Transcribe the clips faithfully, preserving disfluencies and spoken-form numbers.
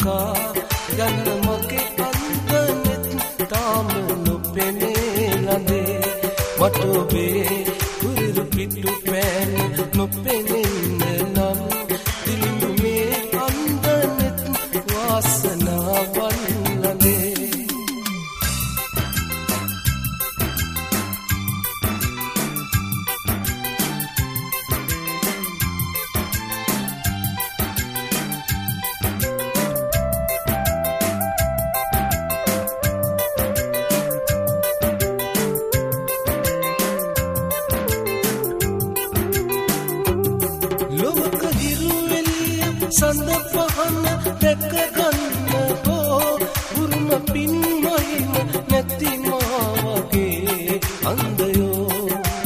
අක්කා යන්න මගේ අන්දනෙත් තාම නොපෙනේ ලඳේ මට ඔබේ කුරිරු පිටු පෑන නොපෙනෙන්න නම් දිලිඳු මේ අන්දනෙත් වාසනාවන් ලඳේ සඳ පහන දැක ගන්න හෝ උරුම පින්මයිම නැති මාවගේ අන්දයෝ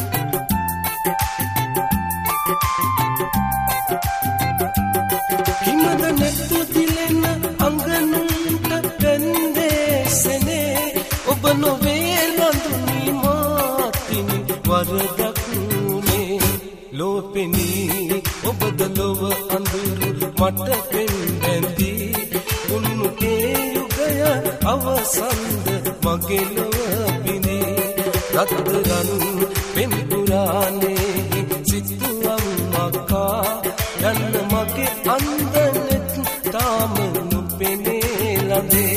කිමද නැතු දිලෙන අංගනුන්ට පැන්දේසනේ ඔබ නොවේ ලඳුනි මාතිනි වරදක් නේ ලෝපෙනී ඔබද ලොව අඳුරු මට පෙන්වැන්දී උන්නු ඒ යුගය අවසන්ද මගේ ලොව පිනේ රත්තරන් පෙම් පුරානේ සිතුවම් අක්කා යන්න මගේ අන්දනෙත් තාම නොපෙනේ ලඳේ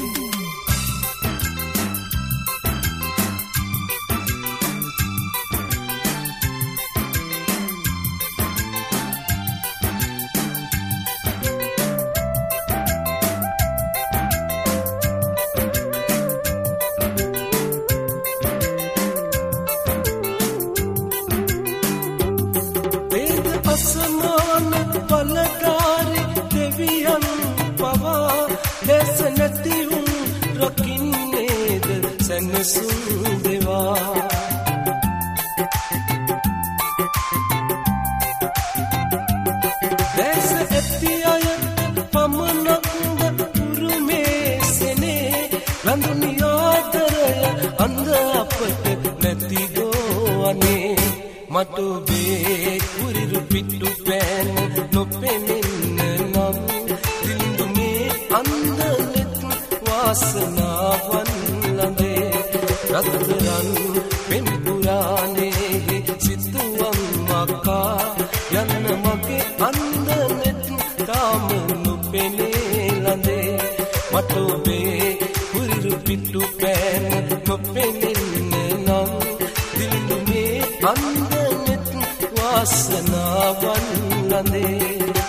අසමාන බලකාරි දෙවියන් පවා දැස නැතිවුන් රකින්නේද සැනසුම් දෙවා දැස ඇති අය පමණක්ද උරුමේසනේ ලඳුනි ආදරය අන්ද අපට නැතිදෝ අනේ මට ඔබේ කුරිරු පිටු පෑන නොපෙනෙන්න නම් දිලිඳු මේ අන්දනෙත් වාසනාවන් ලඳේ රත්තරන් පෙම් පුරානේ සිතුවම් අක්කා යන්න මගේ අන්දනෙත් තාම නොපෙනේ ලඳේ මට ඔබේ කුරිරු පිටු පෑන නොපෙනෙන්න නම් දිලිඳු මේ අන්දනෙත් වාසනාවන් ලඳේ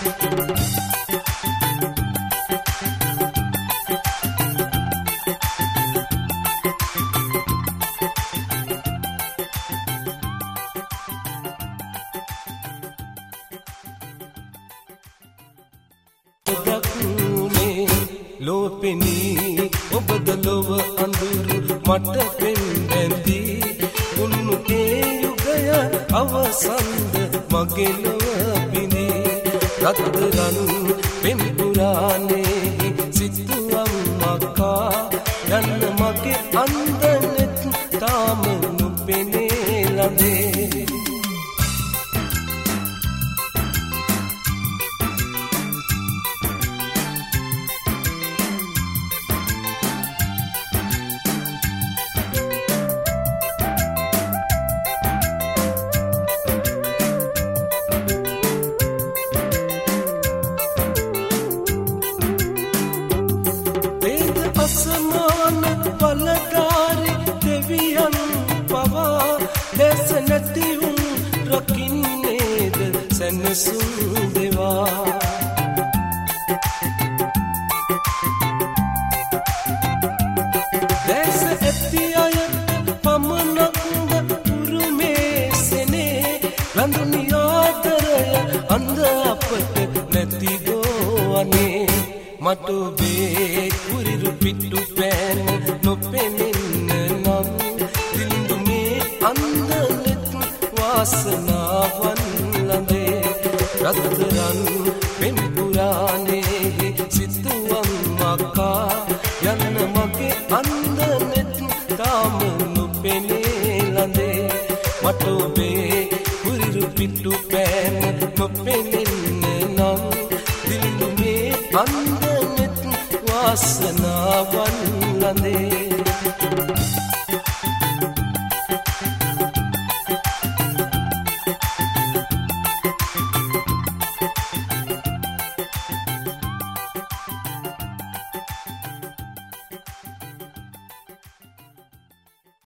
දකුණේ ලෝපෙනී ඔබද ලොව අඳුරු මට පෙන්වැන්දී උන්නු ඒ යුගය අවසන්ද මගේ ලොව පිනේ රත්තරන් පෙම් පුරානේ සිතුවම් අක්කා යන්න මගේ අන්දනෙත් තාම නොපෙනේ ලඳේ අසමාන බලකාරි දෙවියන් පවා දැස නැතිවුන් රකින්නේද සැනසුම් දෙවා දැස ඇති අය පමණක්ද උරුමේසනේ ලඳුනි ආදරය අන්ද අපට නැතිදෝ අනේ මට ඔබේ කුරිරු පිටු පෑන නොපෙනෙන්න නම් දිලිඳු මේ අන්දනෙත් වාසනාවන් ලඳේ රත්තරන් පෙම් පුරානේ සිතුවම් අක්කා යන්න මගේ අන්දනෙත් තාම නොපෙනේ ලඳේ මට ඔබේ කුරිරු පිටු පෑන